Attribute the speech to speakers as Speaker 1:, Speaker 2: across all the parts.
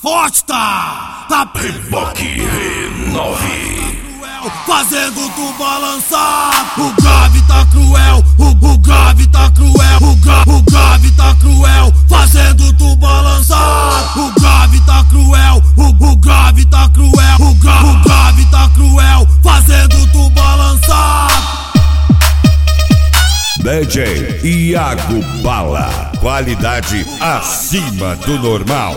Speaker 1: forte tá
Speaker 2: Reboque R9
Speaker 1: fazendo tu balançar. O grave tá cruel, o grave tá cruel, o grave tá cruel, fazendo tu balançar. O grave tá cruel, o grave tá cruel, o grave tá cruel, fazendo tu balançar.
Speaker 2: DJ Iago Bala, qualidade acima do normal.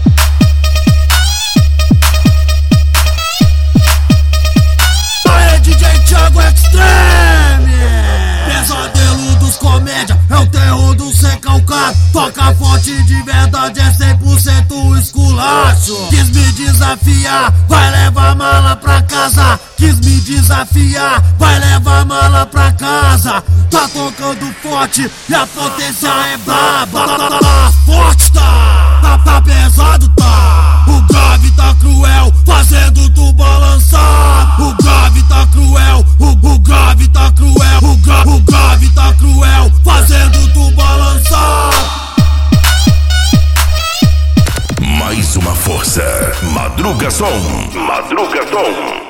Speaker 1: DJ Thiago Extreme, pesadelo dos comédia, é o terror do recalcado. Toca forte de verdade, é 100% esculacho. Quis me desafiar, vai levar mala pra casa. Quis me desafiar, vai levar mala pra casa. Tá tocando forte e a potência é braba. Forte tá pesado tá. O grave tá cruel, fazendo tu balançar. O grave tá cruel, o grave tá cruel, o grave tá cruel, fazendo tu balançar.
Speaker 2: Mais uma força, Madruga Som, Madruga Som.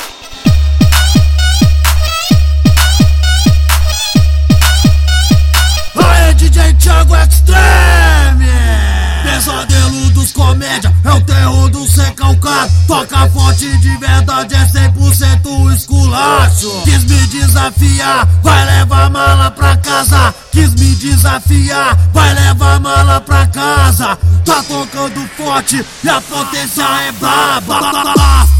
Speaker 1: Aê, DJ Thiago Extreme, pesadelo dos comédia, é o terror do recalcado. Toca forte de verdade, é 100% esculacho. Quis me desafiar, vai levar mala pra casa. Quis me desafiar, vai levar mala pra casa. Tá tocando forte e a potência é braba.